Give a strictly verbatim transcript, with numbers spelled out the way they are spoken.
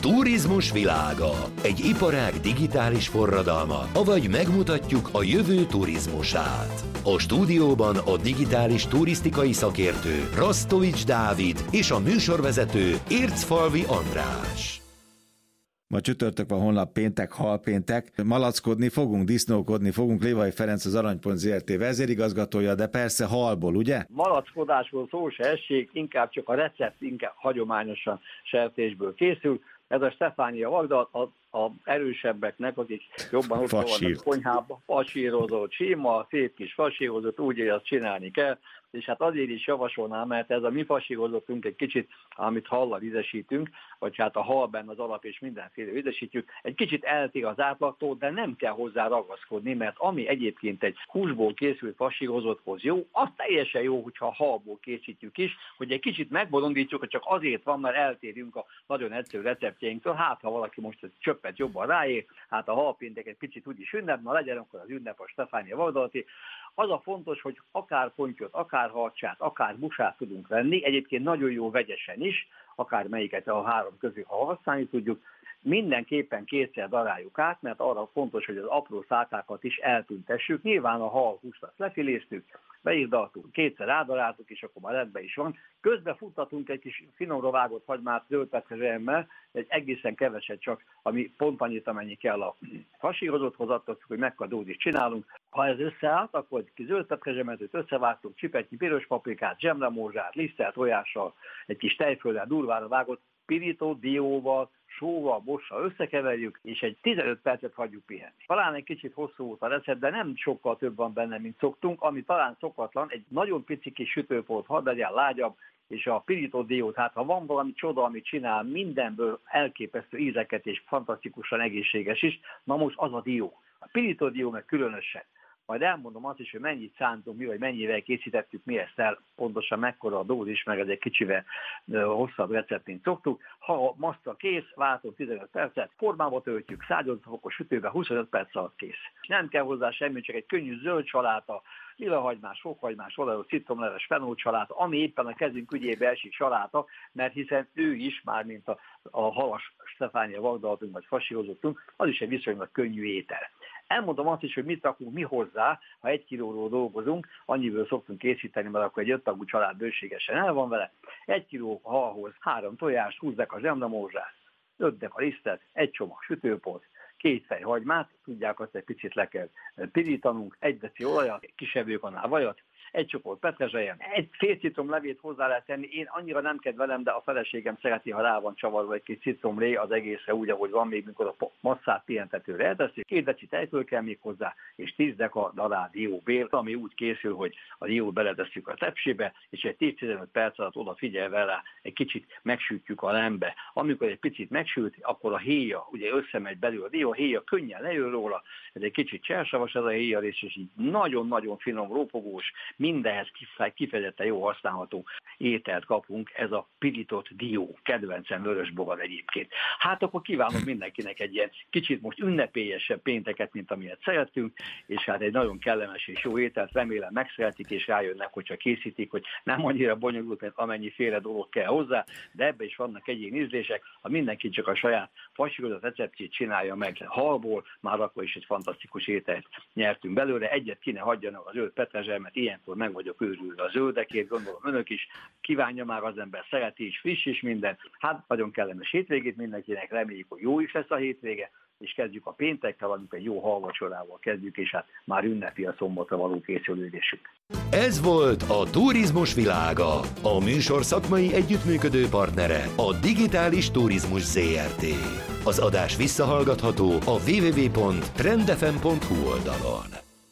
turizmus világa. Egy iparág digitális forradalma, avagy megmutatjuk a jövő turizmusát. A stúdióban a digitális turisztikai szakértő Rasztovics Dávid és a műsorvezető Ércfalvi András. Ma csütörtök van, holnap péntek, halpéntek. Malackodni fogunk, disznókodni fogunk. Lévai Ferenc, az Aranypont zé er té vezérigazgatója, de persze halból, ugye? Malackodásból szó se essék, inkább csak a recept inkább hagyományosan sertésből készül. Ez a Stefánia Vagda, a, a erősebbeknek, akik jobban ott vannak a konyhában, fasírozott, sima, szép kis fasírozott, úgy, hogy azt csinálni kell. És hát azért is javasolnám, mert ez a mi fasírozottunk egy kicsit, amit hallal ízesítünk, vagy hát a halben az alap és mindenféle ízesítjük, egy kicsit eltér az átlagtól, de nem kell hozzá ragaszkodni, mert ami egyébként egy húsból készült fasírozotthoz jó, az teljesen jó, hogyha halból készítjük is, hogy egy kicsit megbolondítsuk, hogy csak azért van, mert eltérünk a nagyon egyszerű receptjeinktől, hát ha valaki most egy csöppet jobban ráér, hát a halpéntek egy picit úgyis ünnep, na legyen akkor az ünnep a Stefánia Vagdalati. Az a fontos, hogy akár pontyot, akár harcsát, akár busát tudunk venni, egyébként nagyon jó vegyesen is, akár melyiket a három közül, ha használni tudjuk, mindenképpen kétszer daráljuk át, mert arra fontos, hogy az apró szálkákat is eltüntessük. Nyilván a hal húst azt lefiléztük, beigdaltuk, kétszer rádaráltuk, és akkor már rendben is van. Közben futtatunk egy kis finomra vágott hagymát zöldpetrezselyemmel, egy egészen keveset csak, ami pont annyit, amennyi kell a fasírozotthoz, attól, hogy mekkora dózist csinálunk. Ha ez összeállt, akkor egy kis zöldpetrezselymet összevágtunk, csipetnyi piros paprikát, zsemlemózsát, lisztet, tojással, egy kis tejfölddel, durvára vágott pirító, dióval, sóval, bossal összekeverjük, és egy tizenöt percet hagyjuk pihenni. Talán egy kicsit hosszú volt a recept, de nem sokkal több van benne, mint szoktunk, ami talán szokatlan, egy nagyon pici kis sütőpót, hadd legyen lágyabb, és a pirító diót, hát ha van valami csoda, amit csinál, mindenből elképesztő ízeket és fantasztikusan egészséges is, na most az a dió. A pirító dió meg különösen. Majd elmondom azt is, hogy mennyit szántunk mi, vagy mennyivel készítettük mi ezt el, pontosan mekkora a dózis, meg ez egy kicsivel hosszabb recept, mint szoktuk. Ha a maszta kész, váltunk tizenöt percet, formába töltjük, száznyolcvan fokos sütőbe, huszonöt perc alatt kész. Nem kell hozzá semmi, csak egy könnyű zöld saláta, lilahagymás, fokhagymás, olajos, citromleves, fenót saláta, ami éppen a kezünk ügyébe esik saláta, mert hiszen ő is, már mint a, a halas Stefánia Vagdalatunk, vagy fasírozottunk, az is egy viszonylag könnyű étel. Elmondom azt is, hogy mit rakunk mi hozzá, ha egy kilóról dolgozunk, annyiből szoktunk készíteni, mert akkor egy öt tagú család bőségesen el van vele. Egy kiló halhoz három tojást, húsz deka zsemlemózsát, öt deka lisztet, egy csomag sütőpont, két fej hagymát, tudják, azt egy picit le kell pirítanunk, egy deci olajat, kisebb annál vajat, egy csoport petrezselyen, egy fél citromlevét hozzá lehet tenni. Én annyira nem kedvelem, de a feleségem szereti, ha rá van csavarva egy kis citromlé az egészre úgy, ahogy van, még mikor a masszát pihentetőre elteszi. Két deci tejföl kell még hozzá, és tíz deka darál dióbél, ami úgy készül, hogy a diót beletesszük a tepsibe, és egy tíz-tizenöt perc alatt odafigyelve rá egy kicsit megsütjük a lembe. Amikor egy picit megsült, akkor a héja, ugye összemegy belül a dió, a héja könnyen lejön róla, ez egy kicsit csersavas ez a héja, és így nagyon-nagyon finom, ropogós, mindenhez kifejezetten jó használható ételt kapunk, ez a pirított dió, kedvencem vörösbogad egyébként. Hát akkor kívánok mindenkinek egy ilyen kicsit most ünnepélyesebb pénteket, mint amilyet szerettünk, és hát egy nagyon kellemes és jó ételt, remélem megszeretik, és rájönnek, hogyha készítik, hogy nem annyira bonyolult, mert amennyiféle dolog kell hozzá, de ebbe is vannak egyéni ízlések, ha mindenki csak a saját fasírozott receptjét csinálja meg halból, már akkor is egy fantasztikus ételt nyertünk belőle. Egyet ki ne hagyjanak a zöld petrezselymet, mert ilyenkor meg vagyok őrülve a zöldekért, gondolom önök is, kívánja már az ember, szereti is, friss is minden. Hát nagyon kellemes hétvégét mindenkinek, reméljük, hogy jó is lesz a hétvége, és kezdjük a péntekkel, amikor egy jó halvacsorával kezdjük, és hát már ünnepi a szombatra való készülődésük. Ez volt a Turizmus világa. A műsor szakmai együttműködő partnere a Digitális Turizmus zé er té. Az adás visszahallgatható a double-u double-u double-u pont trend f m pont h u oldalon.